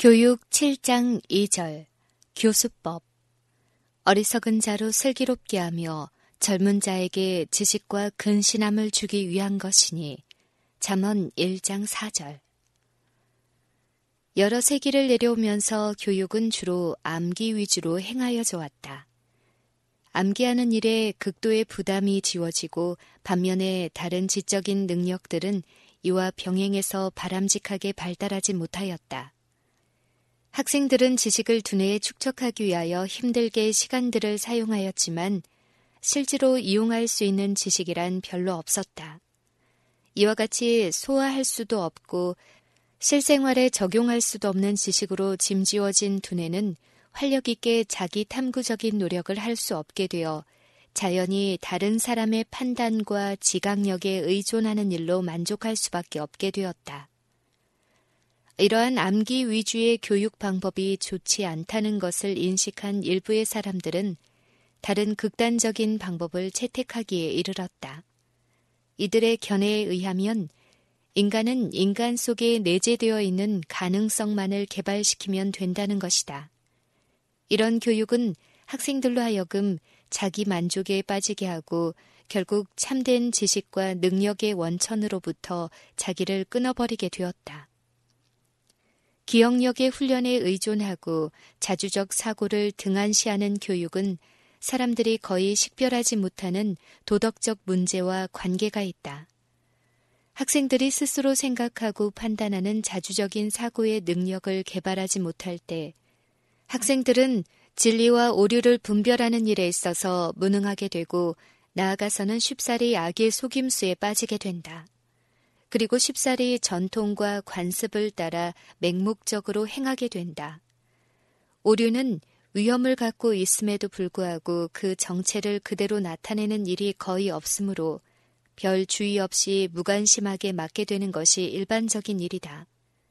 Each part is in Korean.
교육 7장 2절 교수법 어리석은 자로 슬기롭게 하며 젊은 자에게 지식과 근신함을 주기 위한 것이니 잠언 1장 4절. 여러 세기를 내려오면서 교육은 주로 암기 위주로 행하여져 왔다. 암기하는 일에 극도의 부담이 지워지고 반면에 다른 지적인 능력들은 이와 병행해서 바람직하게 발달하지 못하였다. 학생들은 지식을 두뇌에 축적하기 위하여 힘들게 시간들을 사용하였지만 실제로 이용할 수 있는 지식이란 별로 없었다. 이와 같이 소화할 수도 없고 실생활에 적용할 수도 없는 지식으로 짐지워진 두뇌는 활력 있게 자기 탐구적인 노력을 할 수 없게 되어 자연히 다른 사람의 판단과 지각력에 의존하는 일로 만족할 수밖에 없게 되었다. 이러한 암기 위주의 교육 방법이 좋지 않다는 것을 인식한 일부의 사람들은 다른 극단적인 방법을 채택하기에 이르렀다. 이들의 견해에 의하면 인간은 인간 속에 내재되어 있는 가능성만을 개발시키면 된다는 것이다. 이런 교육은 학생들로 하여금 자기 만족에 빠지게 하고 결국 참된 지식과 능력의 원천으로부터 자기를 끊어버리게 되었다. 기억력의 훈련에 의존하고 자주적 사고를 등한시하는 교육은 사람들이 거의 식별하지 못하는 도덕적 문제와 관계가 있다. 학생들이 스스로 생각하고 판단하는 자주적인 사고의 능력을 개발하지 못할 때 학생들은 진리와 오류를 분별하는 일에 있어서 무능하게 되고 나아가서는 쉽사리 악의 속임수에 빠지게 된다. 그리고 쉽사리 전통과 관습을 따라 맹목적으로 행하게 된다. 오류는 위험을 갖고 있음에도 불구하고 그 정체를 그대로 나타내는 일이 거의 없으므로 별 주의 없이 무관심하게 맞게 되는 것이 일반적인 일이다.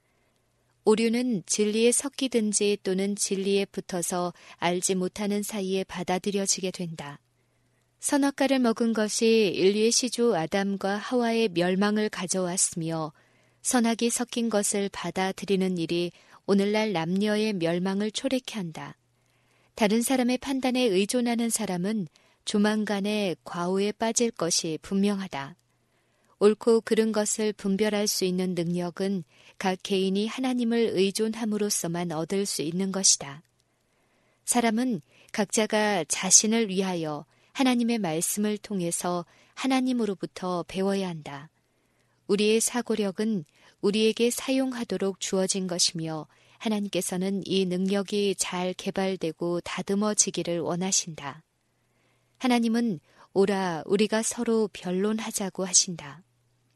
오류는 진리에 섞이든지 또는 진리에 붙어서 알지 못하는 사이에 받아들여지게 된다. 선악과를 먹은 것이 인류의 시조 아담과 하와의 멸망을 가져왔으며 선악이 섞인 것을 받아들이는 일이 오늘날 남녀의 멸망을 초래케 한다. 다른 사람의 판단에 의존하는 사람은 조만간에 과오에 빠질 것이 분명하다. 옳고 그른 것을 분별할 수 있는 능력은 각 개인이 하나님을 의존함으로써만 얻을 수 있는 것이다. 사람은 각자가 자신을 위하여 하나님의 말씀을 통해서 하나님으로부터 배워야 한다. 우리의 사고력은 우리에게 사용하도록 주어진 것이며 하나님께서는 이 능력이 잘 개발되고 다듬어지기를 원하신다. 하나님은 오라 우리가 서로 변론하자고 하신다.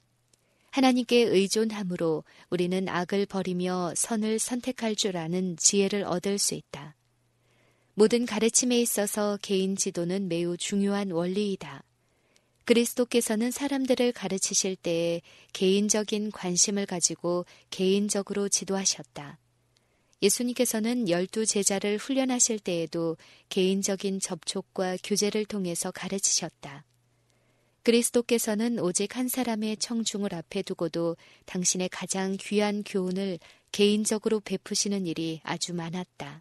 하나님께 의존함으로 우리는 악을 버리며 선을 선택할 줄 아는 지혜를 얻을 수 있다. 모든 가르침에 있어서 개인 지도는 매우 중요한 원리이다. 그리스도께서는 사람들을 가르치실 때에 개인적인 관심을 가지고 개인적으로 지도하셨다. 예수님께서는 12 제자를 훈련하실 때에도 개인적인 접촉과 교제를 통해서 가르치셨다. 그리스도께서는 오직 한 사람의 청중을 앞에 두고도 당신의 가장 귀한 교훈을 개인적으로 베푸시는 일이 아주 많았다.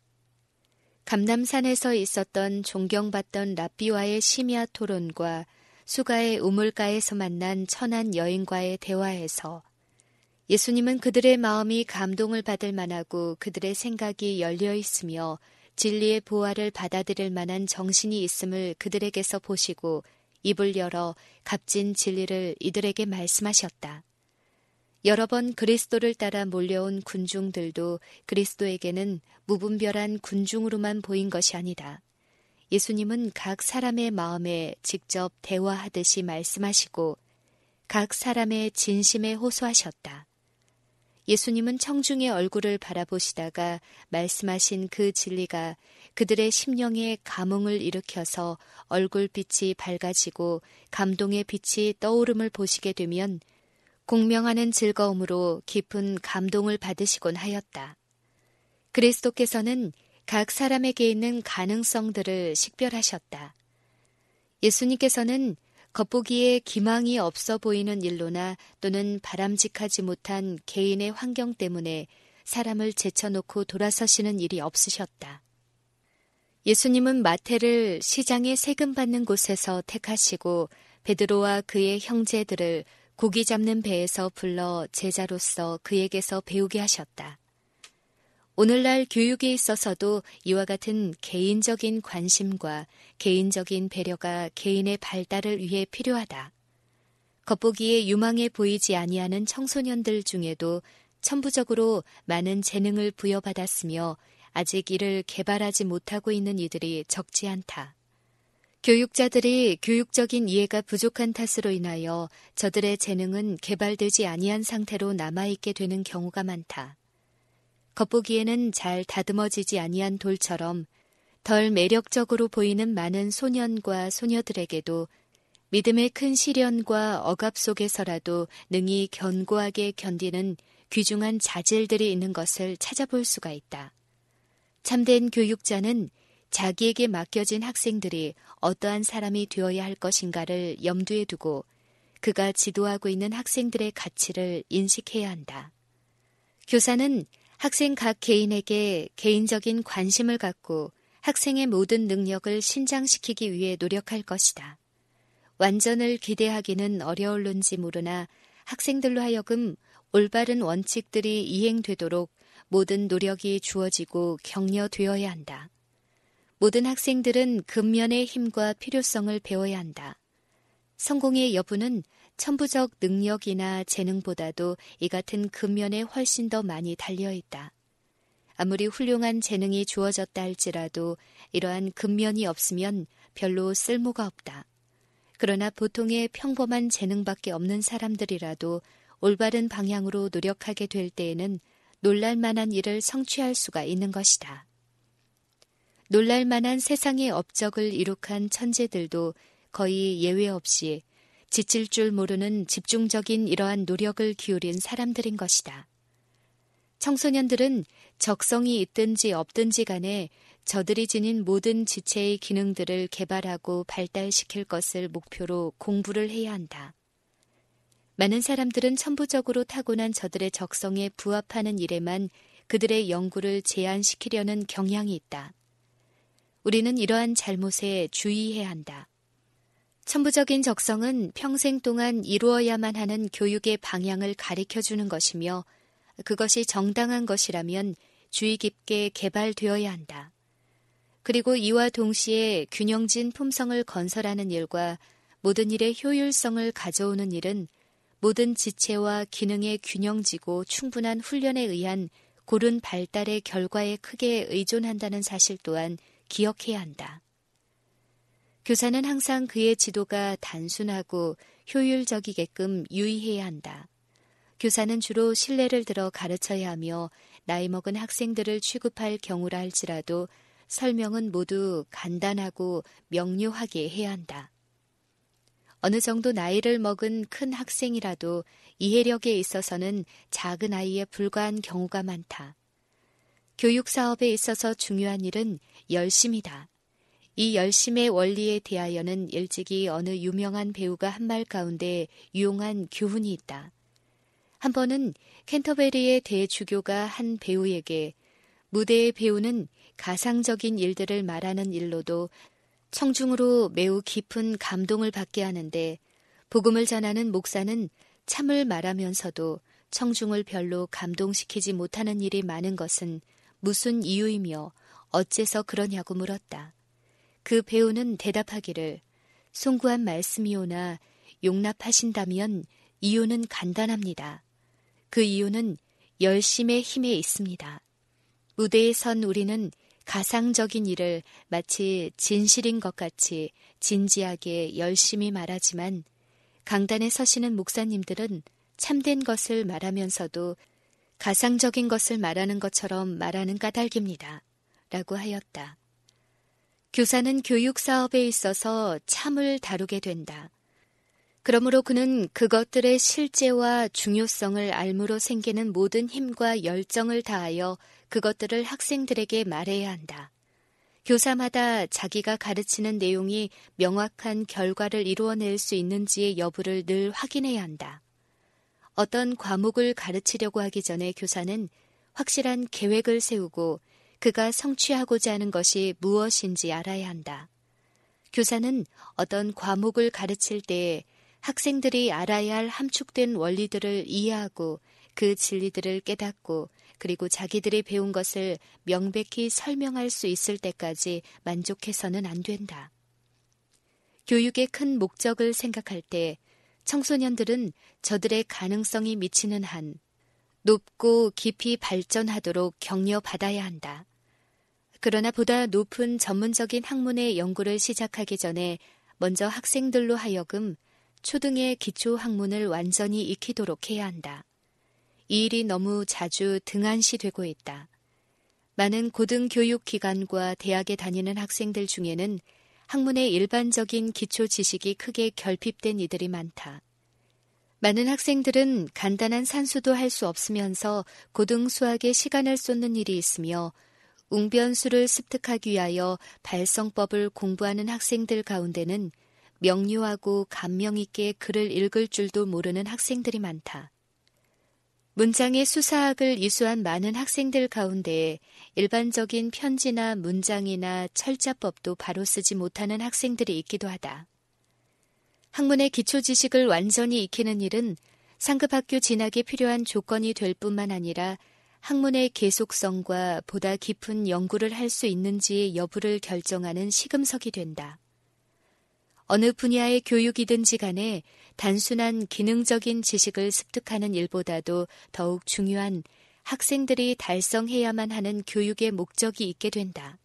감람산에서 있었던 존경받던 랍비와의 심야 토론과 수가의 우물가에서 만난 천한 여인과의 대화에서 예수님은 그들의 마음이 감동을 받을 만하고 그들의 생각이 열려 있으며 진리의 보화를 받아들일 만한 정신이 있음을 그들에게서 보시고 입을 열어 값진 진리를 이들에게 말씀하셨다. 여러 번 그리스도를 따라 몰려온 군중들도 그리스도에게는 무분별한 군중으로만 보인 것이 아니다. 예수님은 각 사람의 마음에 직접 대화하듯이 말씀하시고 각 사람의 진심에 호소하셨다. 예수님은 청중의 얼굴을 바라보시다가 말씀하신 그 진리가 그들의 심령에 감흥을 일으켜서 얼굴빛이 밝아지고 감동의 빛이 떠오름을 보시게 되면 공명하는 즐거움으로 깊은 감동을 받으시곤 하였다. 그리스도께서는 각 사람에게 있는 가능성들을 식별하셨다. 예수님께서는 겉보기에 기망이 없어 보이는 일로나 또는 바람직하지 못한 개인의 환경 때문에 사람을 제쳐놓고 돌아서시는 일이 없으셨다. 예수님은 마태를 시장에 세금 받는 곳에서 택하시고 베드로와 그의 형제들을 고기 잡는 배에서 불러 제자로서 그에게서 배우게 하셨다. 오늘날 교육에 있어서도 이와 같은 개인적인 관심과 개인적인 배려가 개인의 발달을 위해 필요하다. 겉보기에 유망해 보이지 아니하는 청소년들 중에도 천부적으로 많은 재능을 부여받았으며 아직 이를 개발하지 못하고 있는 이들이 적지 않다. 교육자들이 교육적인 이해가 부족한 탓으로 인하여 저들의 재능은 개발되지 아니한 상태로 남아있게 되는 경우가 많다. 겉보기에는 잘 다듬어지지 아니한 돌처럼 덜 매력적으로 보이는 많은 소년과 소녀들에게도 믿음의 큰 시련과 억압 속에서라도 능히 견고하게 견디는 귀중한 자질들이 있는 것을 찾아볼 수가 있다. 참된 교육자는 자기에게 맡겨진 학생들이 어떠한 사람이 되어야 할 것인가를 염두에 두고 그가 지도하고 있는 학생들의 가치를 인식해야 한다. 교사는 학생 각 개인에게 개인적인 관심을 갖고 학생의 모든 능력을 신장시키기 위해 노력할 것이다. 완전을 기대하기는 어려울는지 모르나 학생들로 하여금 올바른 원칙들이 이행되도록 모든 노력이 주어지고 격려되어야 한다. 모든 학생들은 근면의 힘과 필요성을 배워야 한다. 성공의 여부는 천부적 능력이나 재능보다도 이 같은 근면에 훨씬 더 많이 달려있다. 아무리 훌륭한 재능이 주어졌다 할지라도 이러한 근면이 없으면 별로 쓸모가 없다. 그러나 보통의 평범한 재능밖에 없는 사람들이라도 올바른 방향으로 노력하게 될 때에는 놀랄만한 일을 성취할 수가 있는 것이다. 놀랄만한 세상의 업적을 이룩한 천재들도 거의 예외 없이 지칠 줄 모르는 집중적인 이러한 노력을 기울인 사람들인 것이다. 청소년들은 적성이 있든지 없든지 간에 저들이 지닌 모든 지체의 기능들을 개발하고 발달시킬 것을 목표로 공부를 해야 한다. 많은 사람들은 천부적으로 타고난 저들의 적성에 부합하는 일에만 그들의 연구를 제한시키려는 경향이 있다. 우리는 이러한 잘못에 주의해야 한다. 천부적인 적성은 평생 동안 이루어야만 하는 교육의 방향을 가리켜주는 것이며 그것이 정당한 것이라면 주의 깊게 개발되어야 한다. 그리고 이와 동시에 균형진 품성을 건설하는 일과 모든 일의 효율성을 가져오는 일은 모든 지체와 기능의 균형지고 충분한 훈련에 의한 고른 발달의 결과에 크게 의존한다는 사실 또한 기억해야 한다. 교사는 항상 그의 지도가 단순하고 효율적이게끔 유의해야 한다. 교사는 주로 신뢰를 들어 가르쳐야 하며 나이 먹은 학생들을 취급할 경우라 할지라도 설명은 모두 간단하고 명료하게 해야 한다. 어느 정도 나이를 먹은 큰 학생이라도 이해력에 있어서는 작은 아이에 불과한 경우가 많다. 교육 사업에 있어서 중요한 일은 열심이다. 이 열심의 원리에 대하여는 일찍이 어느 유명한 배우가 한 말 가운데 유용한 교훈이 있다. 한 번은 캔터베리의 대주교가 한 배우에게 무대의 배우는 가상적인 일들을 말하는 일로도 청중으로 매우 깊은 감동을 받게 하는데 복음을 전하는 목사는 참을 말하면서도 청중을 별로 감동시키지 못하는 일이 많은 것은 무슨 이유이며 어째서 그러냐고 물었다. 그 배우는 대답하기를 송구한 말씀이오나 용납하신다면 이유는 간단합니다. 그 이유는 열심의 힘에 있습니다. 무대에 선 우리는 가상적인 일을 마치 진실인 것 같이 진지하게 열심히 말하지만 강단에 서시는 목사님들은 참된 것을 말하면서도 가상적인 것을 말하는 것처럼 말하는 까닭입니다. 라고 하였다. 교사는 교육 사업에 있어서 참을 다루게 된다. 그러므로 그는 그것들의 실제와 중요성을 알므로 생기는 모든 힘과 열정을 다하여 그것들을 학생들에게 말해야 한다. 교사마다 자기가 가르치는 내용이 명확한 결과를 이루어낼 수 있는지의 여부를 늘 확인해야 한다. 어떤 과목을 가르치려고 하기 전에 교사는 확실한 계획을 세우고 그가 성취하고자 하는 것이 무엇인지 알아야 한다. 교사는 어떤 과목을 가르칠 때 학생들이 알아야 할 함축된 원리들을 이해하고 그 진리들을 깨닫고 그리고 자기들이 배운 것을 명백히 설명할 수 있을 때까지 만족해서는 안 된다. 교육의 큰 목적을 생각할 때 청소년들은 저들의 가능성이 미치는 한 높고 깊이 발전하도록 격려받아야 한다. 그러나 보다 높은 전문적인 학문의 연구를 시작하기 전에 먼저 학생들로 하여금 초등의 기초 학문을 완전히 익히도록 해야 한다. 이 일이 너무 자주 등한시되고 있다. 많은 고등교육기관과 대학에 다니는 학생들 중에는 학문의 일반적인 기초 지식이 크게 결핍된 이들이 많다. 많은 학생들은 간단한 산수도 할 수 없으면서 고등수학에 시간을 쏟는 일이 있으며 웅변수를 습득하기 위하여 발성법을 공부하는 학생들 가운데는 명료하고 감명 있게 글을 읽을 줄도 모르는 학생들이 많다. 문장의 수사학을 이수한 많은 학생들 가운데 일반적인 편지나 문장이나 철자법도 바로 쓰지 못하는 학생들이 있기도 하다. 학문의 기초 지식을 완전히 익히는 일은 상급학교 진학에 필요한 조건이 될 뿐만 아니라 학문의 계속성과 보다 깊은 연구를 할 수 있는지의 여부를 결정하는 시금석이 된다. 어느 분야의 교육이든지 간에 단순한 기능적인 지식을 습득하는 일보다도 더욱 중요한 학생들이 달성해야만 하는 교육의 목적이 있게 된다.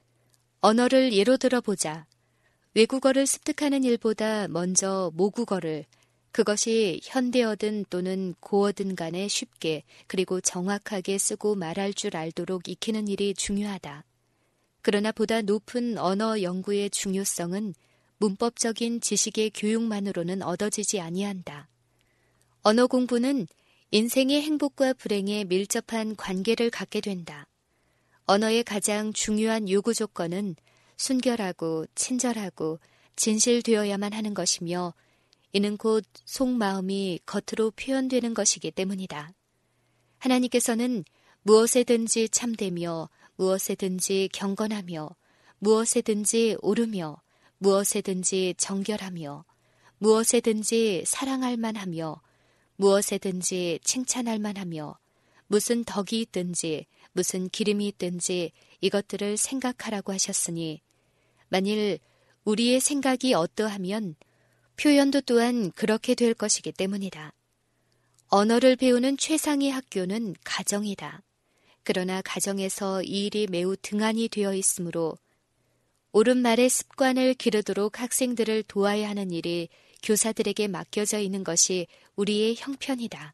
언어를 예로 들어보자. 외국어를 습득하는 일보다 먼저 모국어를 그것이 현대어든 또는 고어든 간에 쉽게 그리고 정확하게 쓰고 말할 줄 알도록 익히는 일이 중요하다. 그러나 보다 높은 언어 연구의 중요성은 문법적인 지식의 교육만으로는 얻어지지 아니한다. 언어 공부는 인생의 행복과 불행에 밀접한 관계를 갖게 된다. 언어의 가장 중요한 요구 조건은 순결하고 친절하고 진실되어야만 하는 것이며 이는 곧 속마음이 겉으로 표현되는 것이기 때문이다. 하나님께서는 무엇에든지 참되며 무엇에든지 경건하며 무엇에든지 옳으며 무엇에든지 정결하며 무엇에든지 사랑할 만하며 무엇에든지 칭찬할 만하며 무슨 덕이 있든지 무슨 기름이 있든지 이것들을 생각하라고 하셨으니 만일 우리의 생각이 어떠하면 표현도 또한 그렇게 될 것이기 때문이다. 언어를 배우는 최상의 학교는 가정이다. 그러나 가정에서 이 일이 매우 등한히 되어 있으므로 옳은 말의 습관을 기르도록 학생들을 도와야 하는 일이 교사들에게 맡겨져 있는 것이 우리의 형편이다.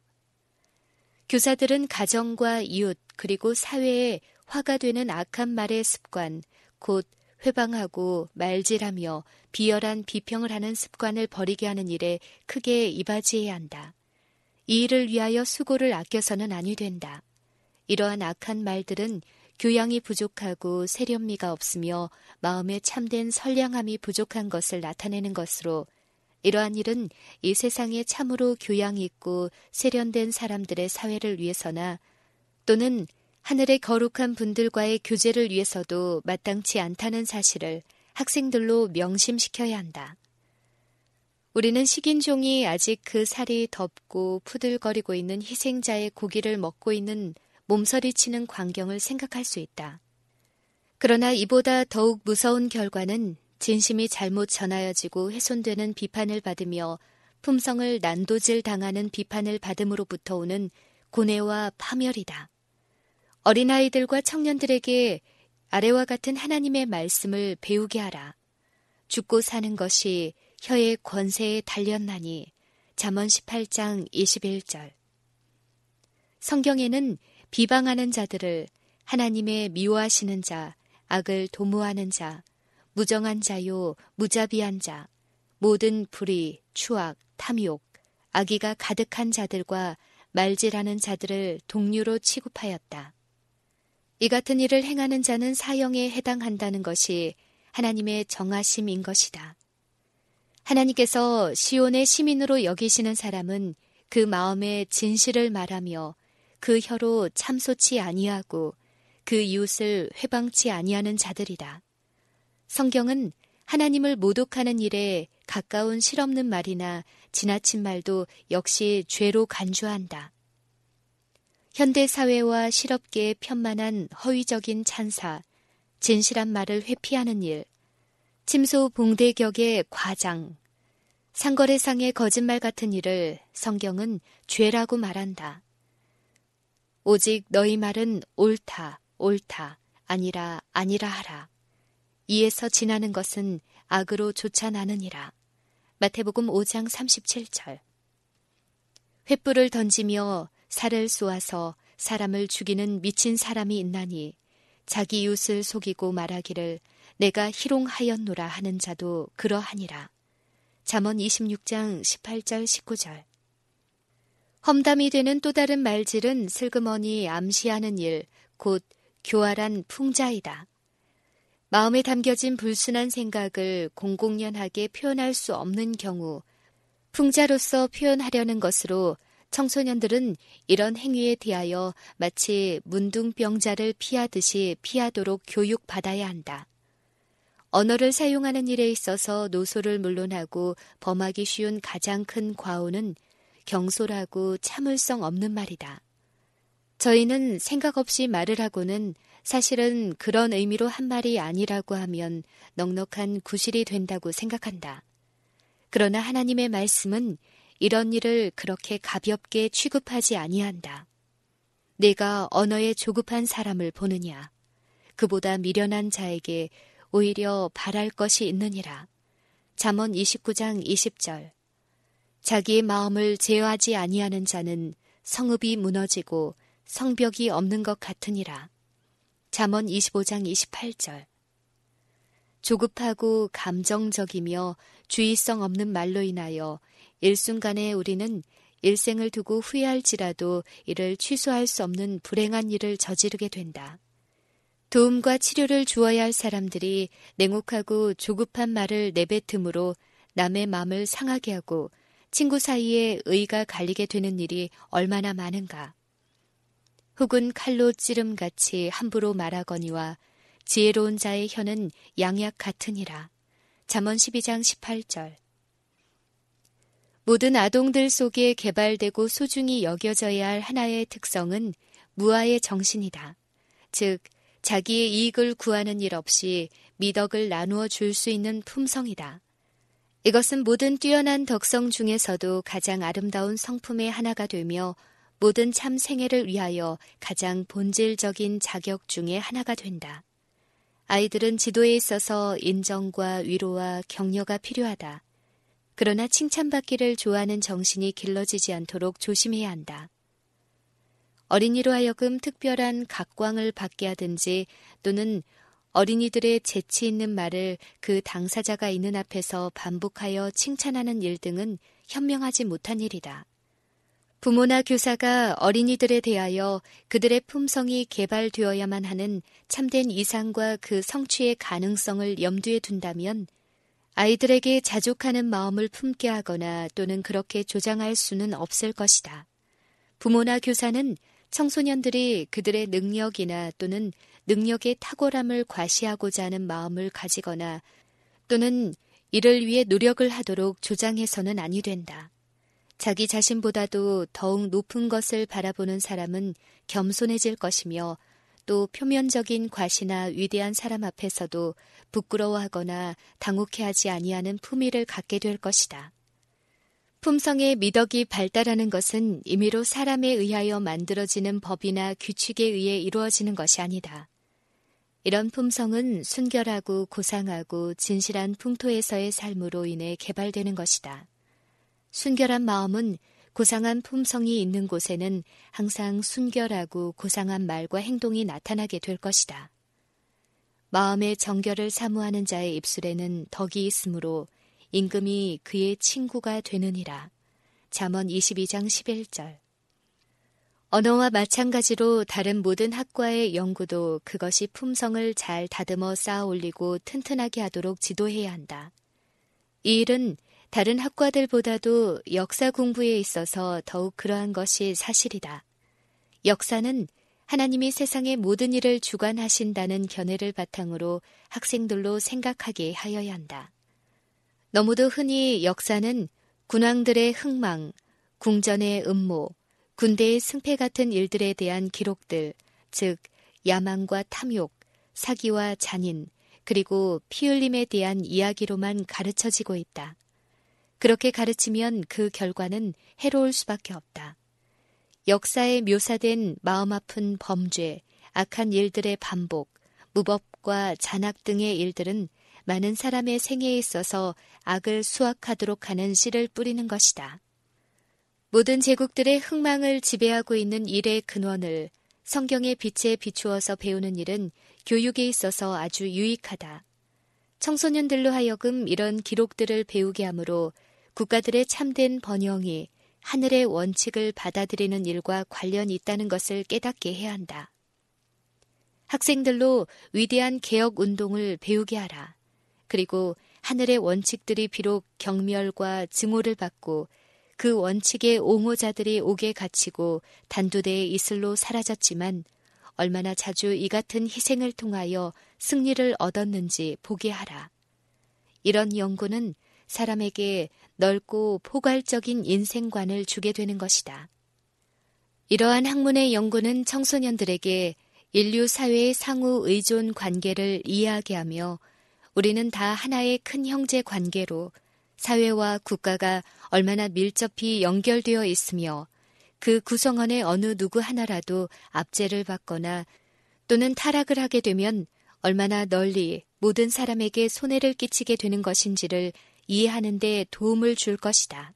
교사들은 가정과 이웃 그리고 사회에 화가 되는 악한 말의 습관, 곧 회방하고 말질하며 비열한 비평을 하는 습관을 버리게 하는 일에 크게 이바지해야 한다. 이 일을 위하여 수고를 아껴서는 아니 된다. 이러한 악한 말들은 교양이 부족하고 세련미가 없으며 마음에 참된 선량함이 부족한 것을 나타내는 것으로 이러한 일은 이 세상에 참으로 교양 있고 세련된 사람들의 사회를 위해서나 또는 하늘의 거룩한 분들과의 교제를 위해서도 마땅치 않다는 사실을 학생들로 명심시켜야 한다. 우리는 식인종이 아직 그 살이 덥고 푸들거리고 있는 희생자의 고기를 먹고 있는 몸서리치는 광경을 생각할 수 있다. 그러나 이보다 더욱 무서운 결과는 진심이 잘못 전하여지고 훼손되는 비판을 받으며 품성을 난도질 당하는 비판을 받음으로부터 오는 고뇌와 파멸이다. 어린아이들과 청년들에게 아래와 같은 하나님의 말씀을 배우게 하라. 죽고 사는 것이 혀의 권세에 달렸나니 잠언 18장 21절. 성경에는 비방하는 자들을 하나님의 미워하시는 자, 악을 도모하는 자, 무정한 자요, 무자비한 자, 모든 불의, 추악, 탐욕, 악의가 가득한 자들과 말질하는 자들을 동류로 취급하였다. 이 같은 일을 행하는 자는 사형에 해당한다는 것이 하나님의 정하심인 것이다. 하나님께서 시온의 시민으로 여기시는 사람은 그 마음의 진실을 말하며 그 혀로 참소치 아니하고 그 이웃을 회방치 아니하는 자들이다. 성경은 하나님을 모독하는 일에 가까운 실없는 말이나 지나친 말도 역시 죄로 간주한다. 현대 사회와 실업계에 편만한 허위적인 찬사, 진실한 말을 회피하는 일, 침소봉대격의 과장, 상거래상의 거짓말 같은 일을 성경은 죄라고 말한다. 오직 너희 말은 옳다, 옳다, 아니라, 아니라 하라. 이에서 지나는 것은 악으로 쫓아나느니라. 마태복음 5장 37절. 횃불을 던지며 살을 쏘아서 사람을 죽이는 미친 사람이 있나니 자기 이웃을 속이고 말하기를 내가 희롱하였노라 하는 자도 그러하니라. 잠언 26장 18절 19절. 험담이 되는 또 다른 말질은 슬그머니 암시하는 일, 곧 교활한 풍자이다. 마음에 담겨진 불순한 생각을 공공연하게 표현할 수 없는 경우 풍자로서 표현하려는 것으로 청소년들은 이런 행위에 대하여 마치 문둥병자를 피하듯이 피하도록 교육받아야 한다. 언어를 사용하는 일에 있어서 노소를 물론하고 범하기 쉬운 가장 큰 과오는 경솔하고 참을성 없는 말이다. 저희는 생각 없이 말을 하고는 사실은 그런 의미로 한 말이 아니라고 하면 넉넉한 구실이 된다고 생각한다. 그러나 하나님의 말씀은 이런 일을 그렇게 가볍게 취급하지 아니한다. 내가 언어에 조급한 사람을 보느냐. 그보다 미련한 자에게 오히려 바랄 것이 있느니라. 잠언 29장 20절. 자기의 마음을 제어하지 아니하는 자는 성읍이 무너지고 성벽이 없는 것 같으니라. 잠언 25장 28절. 조급하고 감정적이며 주의성 없는 말로 인하여 일순간에 우리는 일생을 두고 후회할지라도 이를 취소할 수 없는 불행한 일을 저지르게 된다. 도움과 치료를 주어야 할 사람들이 냉혹하고 조급한 말을 내뱉음으로 남의 마음을 상하게 하고 친구 사이에 의가 갈리게 되는 일이 얼마나 많은가. 혹은 칼로 찌름같이 함부로 말하거니와 지혜로운 자의 혀는 양약 같으니라. 잠언 12장 18절. 모든 아동들 속에 개발되고 소중히 여겨져야 할 하나의 특성은 무아의 정신이다. 즉, 자기의 이익을 구하는 일 없이 미덕을 나누어 줄 수 있는 품성이다. 이것은 모든 뛰어난 덕성 중에서도 가장 아름다운 성품의 하나가 되며 모든 참 생애를 위하여 가장 본질적인 자격 중의 하나가 된다. 아이들은 지도에 있어서 인정과 위로와 격려가 필요하다. 그러나 칭찬받기를 좋아하는 정신이 길러지지 않도록 조심해야 한다. 어린이로 하여금 특별한 각광을 받게 하든지 또는 어린이들의 재치 있는 말을 그 당사자가 있는 앞에서 반복하여 칭찬하는 일 등은 현명하지 못한 일이다. 부모나 교사가 어린이들에 대하여 그들의 품성이 개발되어야만 하는 참된 이상과 그 성취의 가능성을 염두에 둔다면 아이들에게 자족하는 마음을 품게 하거나 또는 그렇게 조장할 수는 없을 것이다. 부모나 교사는 청소년들이 그들의 능력이나 또는 능력의 탁월함을 과시하고자 하는 마음을 가지거나 또는 이를 위해 노력을 하도록 조장해서는 아니 된다. 자기 자신보다도 더욱 높은 것을 바라보는 사람은 겸손해질 것이며 또 표면적인 과시나 위대한 사람 앞에서도 부끄러워하거나 당혹해하지 아니하는 품위를 갖게 될 것이다. 품성의 미덕이 발달하는 것은 임의로 사람에 의하여 만들어지는 법이나 규칙에 의해 이루어지는 것이 아니다. 이런 품성은 순결하고 고상하고 진실한 풍토에서의 삶으로 인해 개발되는 것이다. 순결한 마음은 고상한 품성이 있는 곳에는 항상 순결하고 고상한 말과 행동이 나타나게 될 것이다. 마음의 정결을 사모하는 자의 입술에는 덕이 있으므로 임금이 그의 친구가 되느니라. 잠언 22장 11절. 언어와 마찬가지로 다른 모든 학과의 연구도 그것이 품성을 잘 다듬어 쌓아 올리고 튼튼하게 하도록 지도해야 한다. 이 일은 다른 학과들보다도 역사 공부에 있어서 더욱 그러한 것이 사실이다. 역사는 하나님이 세상의 모든 일을 주관하신다는 견해를 바탕으로 학생들로 생각하게 하여야 한다. 너무도 흔히 역사는 군왕들의 흥망, 궁전의 음모, 군대의 승패 같은 일들에 대한 기록들, 즉 야망과 탐욕, 사기와 잔인, 그리고 피 흘림에 대한 이야기로만 가르쳐지고 있다. 그렇게 가르치면 그 결과는 해로울 수밖에 없다. 역사에 묘사된 마음 아픈 범죄, 악한 일들의 반복, 무법과 잔악 등의 일들은 많은 사람의 생애에 있어서 악을 수확하도록 하는 씨를 뿌리는 것이다. 모든 제국들의 흥망을 지배하고 있는 일의 근원을 성경의 빛에 비추어서 배우는 일은 교육에 있어서 아주 유익하다. 청소년들로 하여금 이런 기록들을 배우게 하므로 국가들의 참된 번영이 하늘의 원칙을 받아들이는 일과 관련이 있다는 것을 깨닫게 해야 한다. 학생들로 위대한 개혁 운동을 배우게 하라. 그리고 하늘의 원칙들이 비록 경멸과 증오를 받고 그 원칙의 옹호자들이 옥에 갇히고 단두대에 이슬로 사라졌지만 얼마나 자주 이 같은 희생을 통하여 승리를 얻었는지 보게 하라. 이런 연구는 사람에게 넓고 포괄적인 인생관을 주게 되는 것이다. 이러한 학문의 연구는 청소년들에게 인류 사회의 상호 의존 관계를 이해하게 하며 우리는 다 하나의 큰 형제 관계로 사회와 국가가 얼마나 밀접히 연결되어 있으며 그 구성원의 어느 누구 하나라도 압제를 받거나 또는 타락을 하게 되면 얼마나 널리 모든 사람에게 손해를 끼치게 되는 것인지를 이해하는 데 도움을 줄 것이다.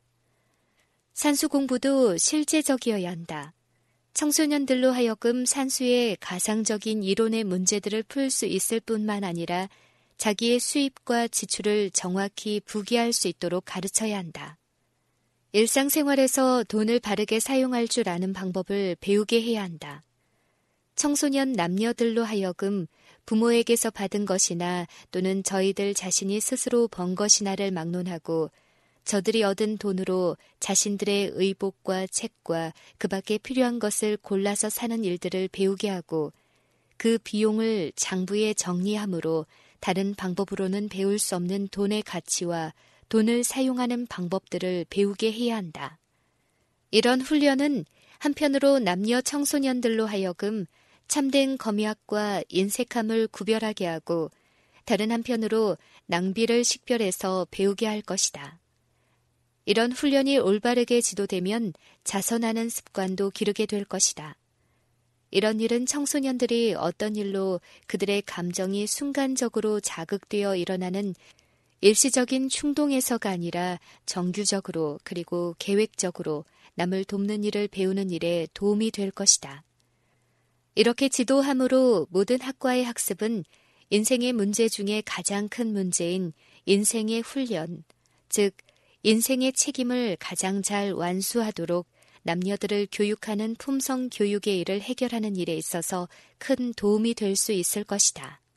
산수 공부도 실제적이어야 한다. 청소년들로 하여금 산수의 가상적인 이론의 문제들을 풀 수 있을 뿐만 아니라 자기의 수입과 지출을 정확히 부기할 수 있도록 가르쳐야 한다. 일상생활에서 돈을 바르게 사용할 줄 아는 방법을 배우게 해야 한다. 청소년 남녀들로 하여금 부모에게서 받은 것이나 또는 저희들 자신이 스스로 번 것이나를 막론하고 저들이 얻은 돈으로 자신들의 의복과 책과 그 밖에 필요한 것을 골라서 사는 일들을 배우게 하고 그 비용을 장부에 정리함으로 다른 방법으로는 배울 수 없는 돈의 가치와 돈을 사용하는 방법들을 배우게 해야 한다. 이런 훈련은 한편으로 남녀 청소년들로 하여금 참된 검약과 인색함을 구별하게 하고 다른 한편으로 낭비를 식별해서 배우게 할 것이다. 이런 훈련이 올바르게 지도되면 자선하는 습관도 기르게 될 것이다. 이런 일은 청소년들이 어떤 일로 그들의 감정이 순간적으로 자극되어 일어나는 일시적인 충동에서가 아니라 정규적으로 그리고 계획적으로 남을 돕는 일을 배우는 일에 도움이 될 것이다. 이렇게 지도함으로 모든 학과의 학습은 인생의 문제 중에 가장 큰 문제인 인생의 훈련, 즉 인생의 책임을 가장 잘 완수하도록 남녀들을 교육하는 품성 교육의 일을 해결하는 일에 있어서 큰 도움이 될 수 있을 것이다.